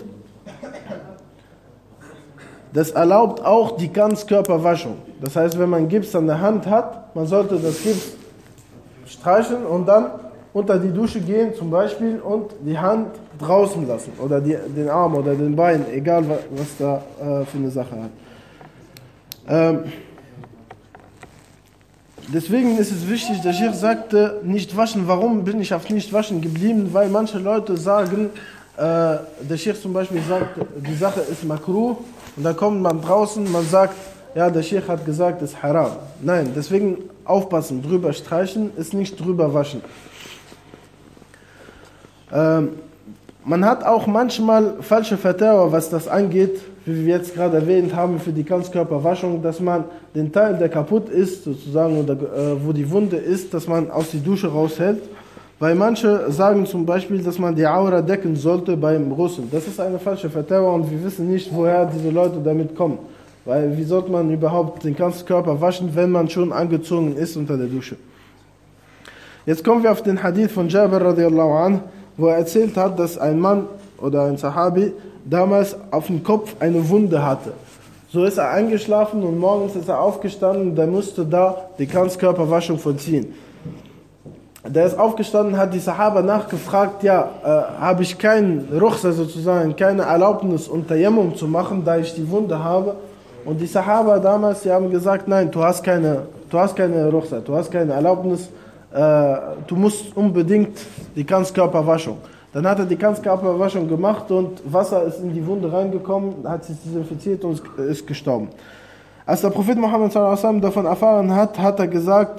Speaker 2: das erlaubt auch die Ganzkörperwaschung. Das heißt, wenn man Gips an der Hand hat, man sollte das Gips streichen und dann unter die Dusche gehen zum Beispiel und die Hand draußen lassen oder den Arm oder den Bein, egal was da für eine Sache hat. Deswegen ist es wichtig, der Sheikh sagte, nicht waschen. Warum bin ich auf nicht waschen geblieben? Weil manche Leute sagen, der Sheikh zum Beispiel sagt, die Sache ist makruh, und dann kommt man draußen, man sagt, ja, der Sheikh hat gesagt, es ist haram. Nein, deswegen aufpassen, drüber streichen ist nicht drüber waschen. Man hat auch manchmal falsche Fatwa, was das angeht, wie wir jetzt gerade erwähnt haben, für die Ganzkörperwaschung, dass man den Teil, der kaputt ist, sozusagen, oder wo die Wunde ist, dass man aus die Dusche raushält. Weil manche sagen zum Beispiel, dass man die Aura decken sollte beim Ghusl. Das ist eine falsche Fatwa und wir wissen nicht, woher diese Leute damit kommen. Weil wie sollte man überhaupt den ganzen Körper waschen, wenn man schon angezogen ist unter der Dusche? Jetzt kommen wir auf den Hadith von Jabir radiallahu anh, wo er erzählt hat, dass ein Mann oder ein Sahabi damals auf dem Kopf eine Wunde hatte. So ist er eingeschlafen und morgens ist er aufgestanden, der musste da die Ganzkörperwaschung vollziehen. Der ist aufgestanden, hat die Sahaba nachgefragt, ja, habe ich keinen Ruchsa sozusagen, keine Erlaubnis, um Tayammum zu machen, da ich die Wunde habe. Und die Sahaba damals, die haben gesagt, nein, du hast keine Ruchsa, du hast keine Erlaubnis, du musst unbedingt die Ganzkörperwaschung. Dann hat er die Ganzkörperwaschung gemacht und Wasser ist in die Wunde reingekommen, hat sich desinfiziert und ist gestorben. Als der Prophet Muhammad sallallahu alaihi wasallam davon erfahren hat, hat er gesagt,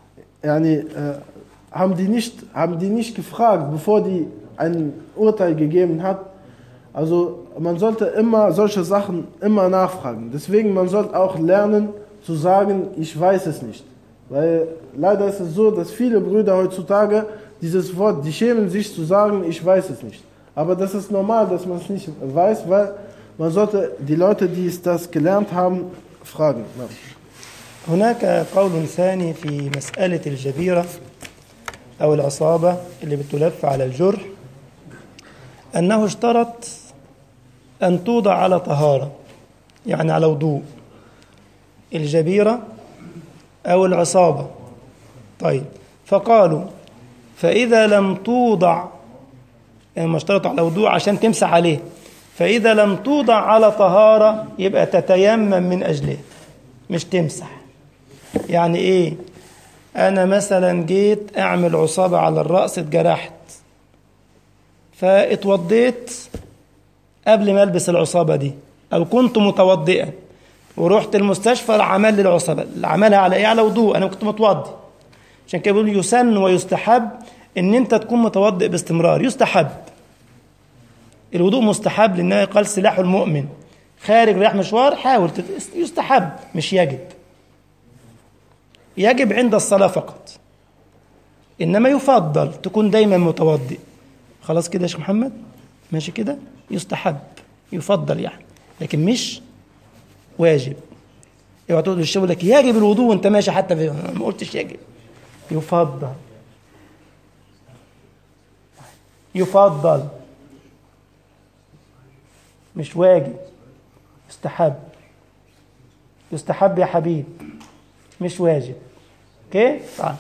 Speaker 2: haben die nicht gefragt, bevor die ein Urteil gegeben hat. Also man sollte immer solche Sachen immer nachfragen. Deswegen man sollte auch lernen zu sagen, ich weiß es nicht. Weil leider ist es so, dass viele Brüder heutzutage dieses Wort, die schämen sich zu sagen, ich weiß es nicht. Aber das ist normal, dass man es nicht weiß, weil man sollte die Leute, die es das gelernt haben, fragen.
Speaker 1: هناك قول ثاني في مسألة الجبيرة أو العصابة اللي بتلف على الجرح أنه اشترط أن توضع على طهارة يعني على وضوء الجبيرة أو العصابة. طيب فقالوا فإذا لم توضع يعني ما اشترطوا على وضوء عشان تمسح عليه فإذا لم توضع على طهارة يبقى تتيمم من أجله مش تمسح. يعني إيه؟ أنا مثلا جيت أعمل عصابة على الرأس اتجرحت فاتوضيت قبل ما ألبس العصابة دي أو كنت متوضئا ورحت المستشفى عمل لي العصابة اللي عملها على إيه؟ على وضوء أنا كنت متوضي. عشان كده بيقولوا يسن ويستحب إن أنت تكون متوضئ باستمرار. يستحب الوضوء مستحب لأنه قال سلاح المؤمن خارج رايح مشوار حاول يستحب مش يجب. يجب عند الصلاة فقط إنما يفضل تكون دايما متوضئ. خلاص كده يا شيخ محمد ماشي كده يستحب يفضل يعني لكن مش واجب. اوعى تقول للشيخ لك يجب الوضوء وانت ماشي حتى في ما قلتش يجب يفضل مش واجب يستحب يا حبيب مش واجب. اوكي طيب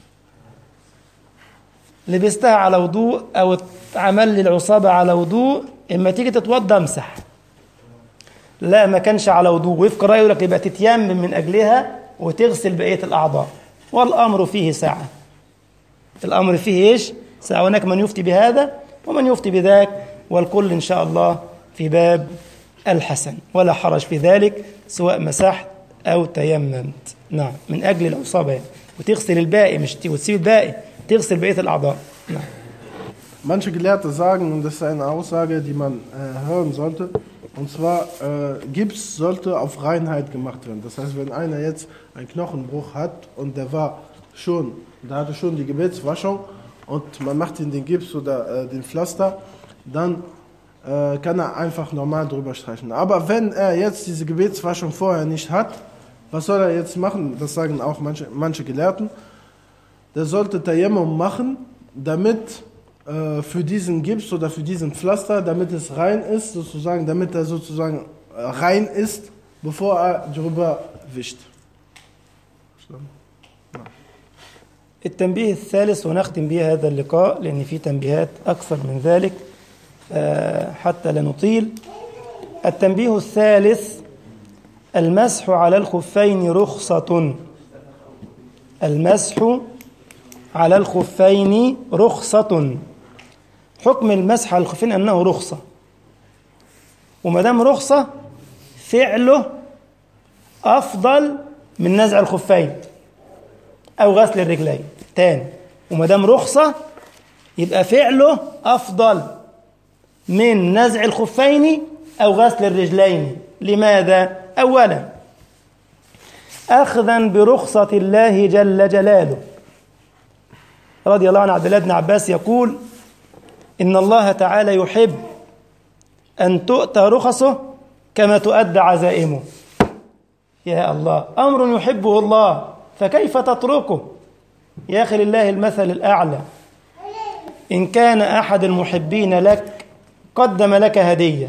Speaker 1: لبستها على وضوء او عمل لي العصابة على وضوء اما تيجي تتوضى امسح. لا ما كانش على وضوء وفق رأيه لك يبقى تتيمم من أجلها وتغسل بقية الأعضاء. والأمر فيه ساعة. الأمر فيه إيش؟ هناك من يفتي بهذا ومن يفتي بذاك والكل إن شاء الله في باب الحسن، ولا حرج في ذلك سواء مسحت أو تيممت. نعم، من أجل العصابة، وتغسل الباقي، مش وتسيب الباقي، تغسل بقية الأعضاء. نعم.
Speaker 2: Manche Gelehrte sagen, und das ist eine Aussage, die man hören sollte, und zwar, Gips sollte auf Reinheit gemacht werden. Das heißt, wenn einer jetzt einen Knochenbruch hat und der hatte schon die Gebetswaschung und man macht ihm den Gips oder den Pflaster, dann kann er einfach normal drüber streichen. Aber wenn er jetzt diese Gebetswaschung vorher nicht hat, was soll er jetzt machen? Das sagen auch manche Gelehrten. Der sollte Tayammum machen, damit für diesen Gips oder für diesen Pflaster, damit es rein ist, sozusagen, damit er sozusagen rein ist, bevor er drüber wischt.
Speaker 1: التنبيه الثالث ونختم به هذا اللقاء لأن في تنبيهات أكثر من ذلك حتى لا نطيل. التنبيه الثالث: المسح على الخفين رخصة. المسح على الخفين رخصة. حكم المسح على الخفين أنه رخصة، وما دام رخصة فعله أفضل من نزع الخفين أو غسل الرجلين. تاني، وما دام رخصة يبقى فعله أفضل من نزع الخفين أو غسل الرجلين. لماذا؟ أولا، أخذا برخصة الله جل جلاله. رضي الله عن عبد الله بن عباس يقول: إن الله تعالى يحب أن تؤتى رخصه كما تؤدى عزائمه. يا الله، أمر يحبه الله فكيف تتركه؟ يا أخي لله المثل الأعلى، إن كان أحد المحبين لك قدم لك هدية،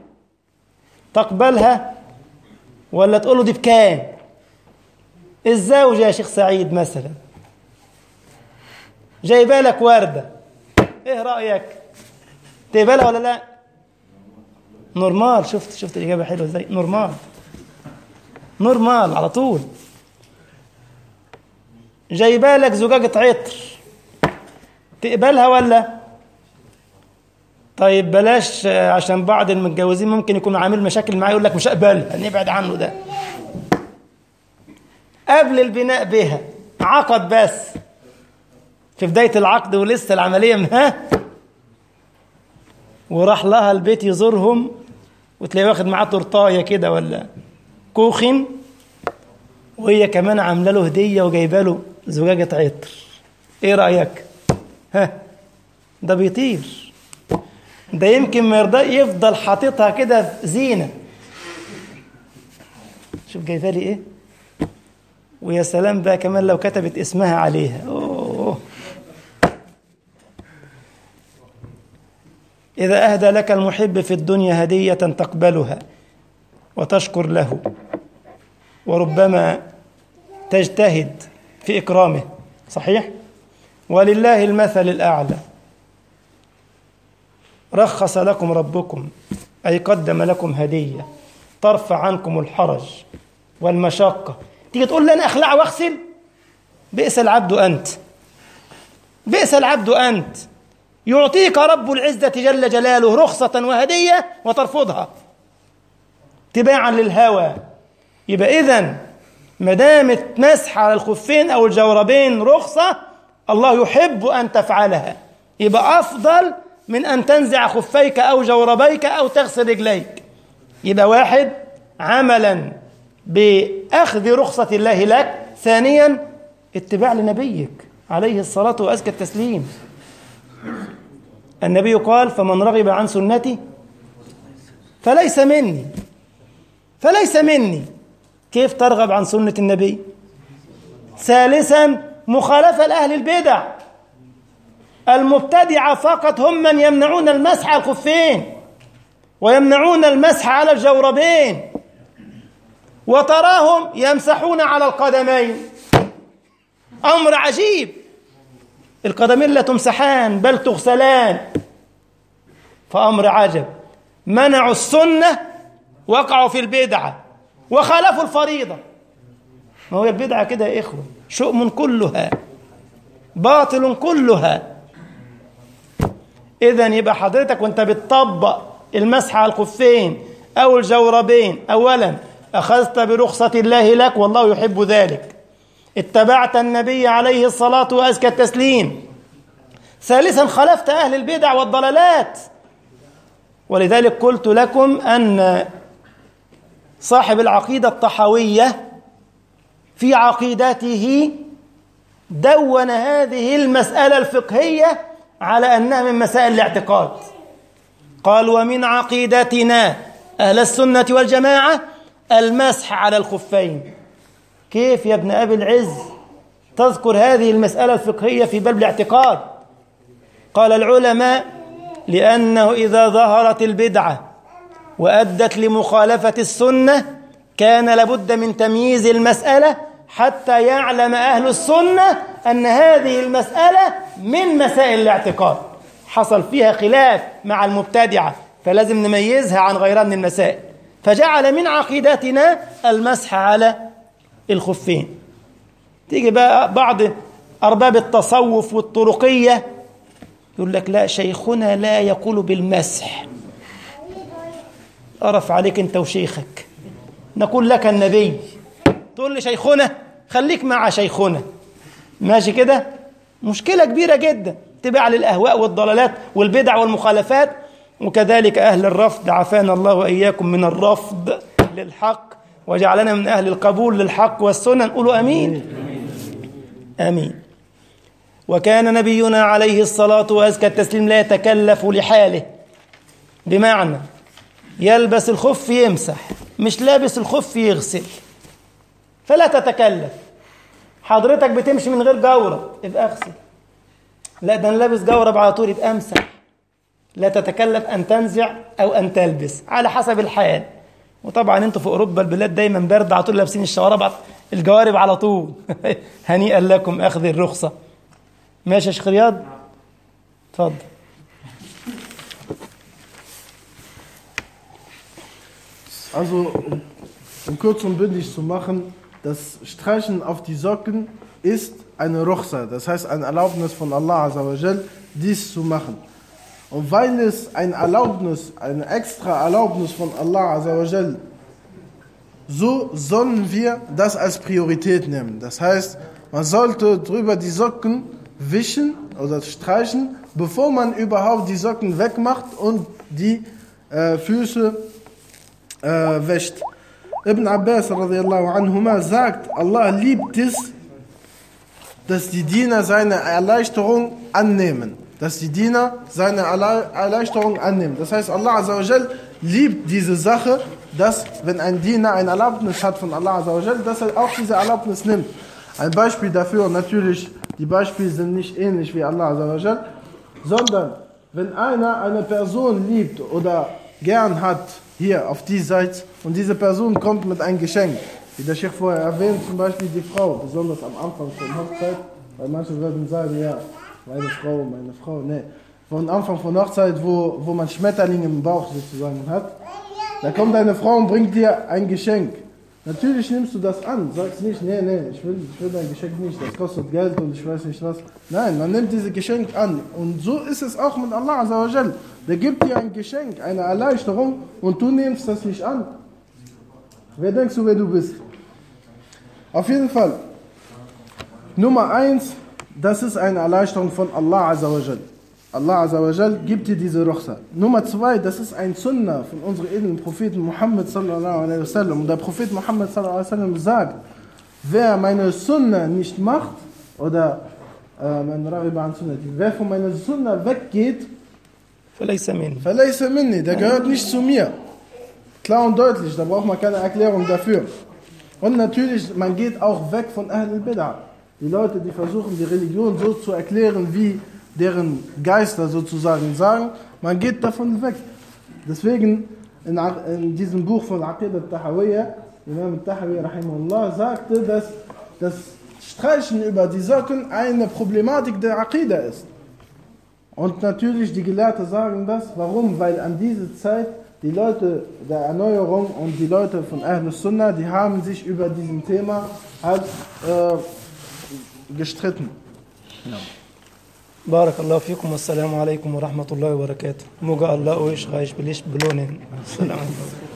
Speaker 1: تقبلها ولا تقول له دي بكام؟ الزوجة يا شيخ سعيد مثلا جايبه لك وردة، ايه رأيك؟ تقبلها ولا لا؟ نورمال. شفت الإجابة حلوة ازاي؟ نورمال على طول. جايبه لك زجاجة عطر، تقبلها ولا؟ طيب بلاش، عشان بعض المتجوزين ممكن يكون عامل مشاكل معاه يقول لك مش هقبلها، نبعد عنه ده. قبل البناء بها عقد بس في بداية العقد ولسه العملية وراح لها البيت يزورهم، وتلاقيه واخد معاه تورتايه كده ولا كوخن، وهي كمان عامله له هديه وجايبه له زجاجه عطر. ايه رايك؟ ده بيطير، ده يمكن ما يرضى يفضل حاططها كده زينه. شوف جايبه لي ايه، ويا سلام بقى كمان لو كتبت اسمها عليها. أوه. إذا أهدى لك المحب في الدنيا هدية تقبلها وتشكر له، وربما تجتهد في إكرامه، صحيح؟ ولله المثل الأعلى. رخص لكم ربكم، أي قدم لكم هدية ترفع عنكم الحرج والمشقة. تيجي تقول لي أنا أخلع وأغسل؟ بئس العبد أنت، بئس العبد أنت. يعطيك رب العزة جل جلاله رخصة وهدية وترفضها تباعا للهوى. يبقى إذن ما دامت مسح على الخفين أو الجوربين رخصة، الله يحب أن تفعلها، يبقى أفضل من أن تنزع خفيك أو جوربيك أو تغسل رجليك. يبقى واحد، عملا بأخذ رخصة الله لك. ثانيا، اتباع لنبيك عليه الصلاة وأزكى التسليم. النبي قال: فمن رغب عن سنتي فليس مني. فليس مني. كيف ترغب عن سنة النبي؟ ثالثا، مخالفة لأهل البدع. المبتدعة فقط هم من يمنعون المسح على الخفين ويمنعون المسح على الجوربين، وتراهم يمسحون على القدمين. أمر عجيب، القدمين لا تمسحان بل تغسلان. فأمر عجب، منعوا السنة وقعوا في البدعة وخالفوا الفريضة. ما هو البدعة كده يا إخوة، شؤم كلها، باطل كلها. إذن يبقى حضرتك وانت بتطبق المسح على الخفين أو الجوربين. أولا أخذت برخصة الله لك والله يحب ذلك، اتبعت النبي عليه الصلاة وأزكى التسليم. ثالثا خالفت أهل البدع والضلالات. ولذلك قلت لكم أن صاحب العقيدة الطحاوية في عقيدته دون هذه المسألة الفقهية على أنها من مسائل الاعتقاد. قال: ومن عقيدتنا أهل السنة والجماعة المسح على الخفين. كيف يا ابن أبي العز تذكر هذه المسألة الفقهية في باب الاعتقاد؟ قال العلماء: لأنه إذا ظهرت البدعة وأدت لمخالفة السنة كان لابد من تمييز المسألة حتى يعلم أهل السنة أن هذه المسألة من مسائل الاعتقاد، حصل فيها خلاف مع المبتدعة فلازم نميزها عن غيرها من المسائل. فجعل من عقيدتنا المسح على الخفين. تيجي بقى بعض أرباب التصوف والطرقية يقول لك: لا، شيخنا لا يقول بالمسح. أرف عليك أنت وشيخك، نقول لك النبي، تقول لي شيخنا. خليك مع شيخنا، ماشي كده؟ مشكلة كبيرة جدا تبع للأهواء والضلالات والبدع والمخالفات. وكذلك أهل الرفض، عافانا الله وإياكم من الرفض للحق وجعلنا من أهل القبول للحق والسنة. نقولوا أمين آمين. وكان نبينا عليه الصلاة وأزكى التسليم لا يتكلف لحاله، بمعنى يلبس الخف يمسح، مش لابس الخف يغسل، فلا تتكلف. حضرتك بتمشي من غير جورب يبقى اغسل، لا ده انا لابس جورب على طول يبقى امسح. لا تتكلف أن تنزع أو أن تلبس، على حسب الحال. وطبعا انتوا في أوروبا البلاد دايما برد، على طول لابسين الجوارب على طول. هنيئا لكم أخذ الرخصة. ماشي يا شيخ رياض؟ اتفضل.
Speaker 2: Also, um kurz und bündig zu machen, das Streichen auf die Socken ist eine Ruchsa, das heißt eine Erlaubnis von Allah Azza wa Jal, dies zu machen. Und weil es eine extra Erlaubnis von Allah Azza wa Jal, so sollen wir das als Priorität nehmen. Das heißt, man sollte drüber die Socken wischen oder streichen, bevor man überhaupt die Socken wegmacht und die Füße wäscht. Ibn Abbas radiallahu anhuma sagt, Allah liebt es, dass die Diener seine Erleichterung annehmen. Das heißt, Allah Azza wa Jal liebt diese Sache, dass wenn ein Diener eine Erlaubnis hat von Allah Azza wa Jal, dass er auch diese Erlaubnis nimmt. Ein Beispiel dafür, und natürlich, die Beispiele sind nicht ähnlich wie Allah Azza wa Jal, sondern wenn einer eine Person liebt oder gern hat, hier auf die Seite, und diese Person kommt mit einem Geschenk, wie der Sheikh vorher erwähnt, zum Beispiel die Frau, besonders am Anfang von Hochzeit, weil manche würden sagen, ja, meine Frau, nee. Von Anfang von Hochzeit, wo man Schmetterlinge im Bauch sozusagen hat, da kommt eine Frau und bringt dir ein Geschenk. Natürlich nimmst du das an, sagst nicht, nee, ich will dein Geschenk nicht, das kostet Geld und ich weiß nicht was. Nein, man nimmt dieses Geschenk an. Und so ist es auch mit Allah Azza wa Jal. Der gibt dir ein Geschenk, eine Erleichterung, und du nimmst das nicht an. Wer denkst du, wer du bist? Auf jeden Fall, Nummer 1, das ist eine Erleichterung von Allah Azza wa Jal. Allah Azza wa Jal gibt dir diese Ruchsa. Nummer 2, das ist ein Sunnah von unserem edlen Propheten Muhammad sallallahu alaihi wasallam. Und der Prophet Muhammad sallallahu alaihi wasallam sagt, wer meine Sunnah nicht macht, oder wer von meiner Sunnah weggeht,
Speaker 1: فليس
Speaker 2: minni, der gehört nicht zu mir. Klar und deutlich, da braucht man keine Erklärung dafür. Und natürlich, man geht auch weg von Ahl al-Bid'ah. Die Leute, die versuchen, die Religion so zu erklären, wie deren Geister sozusagen sagen, man geht davon weg. Deswegen in diesem Buch von Aqidah al-Tahawiyya, Imam al-Tahawi rahimahullah sagte, dass das Streichen über die Socken eine Problematik der Aqidah ist. Und natürlich, die Gelehrten sagen das. Warum? Weil an dieser Zeit die Leute der Erneuerung und die Leute von Ahl Sunnah, die haben sich über diesem Thema halt gestritten. Ja.
Speaker 1: Barakallahu fikum, wassalamu alaikum wa rahmatullahi wa barakatuh. Moga Allah euch reich belicht belohnen. Assalamu alaikum.